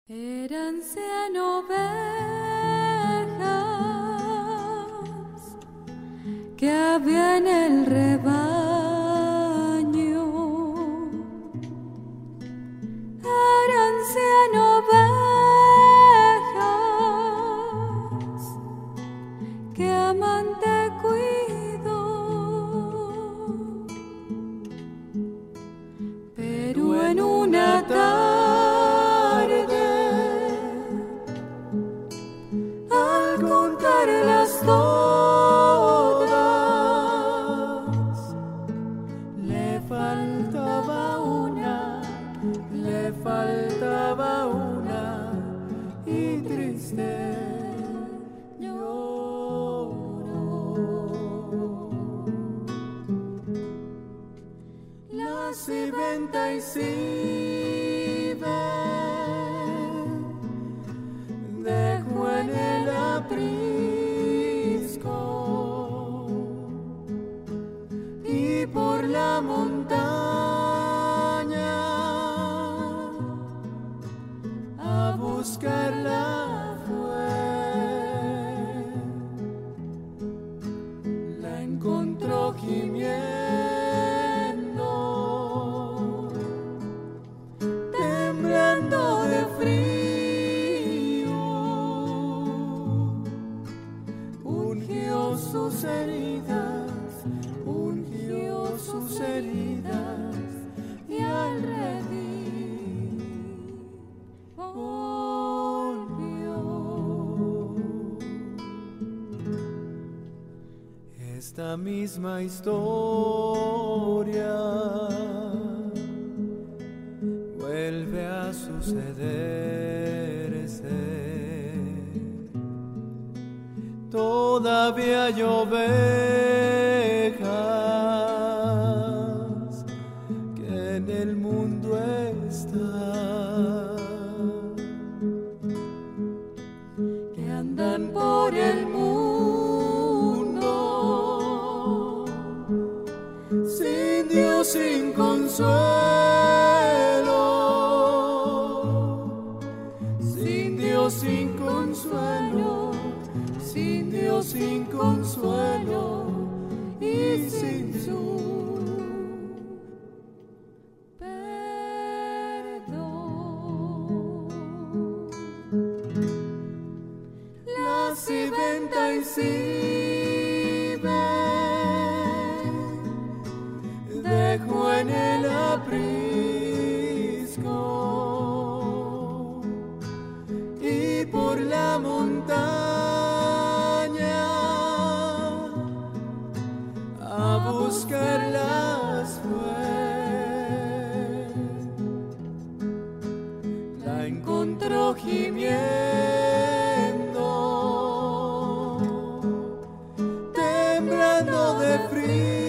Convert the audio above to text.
Éranse ovejas que había en el rebaño. Éranse ovejas que amante cuidó, pero en una tarde contarlas todas, le faltaba una y triste lloró. La sirvienta Isibe dejó en el aprisco y por la montaña a buscarla fue. La encontró gimiendo, temblando de frío. Ungió sus heridas y al redil volvió. Esta misma historia vuelve a sucederse. Todavía hay ovejas que en el mundo están, que andan por el mundo sin Dios, sin consuelo, sin Dios, sin consuelo, sin Dios, sin consuelo y sin su perdón. La sirvienta Isibe dejó en el aprisco y por la montaña a buscarlas fue. La encontró gimiendo, temblando de frío.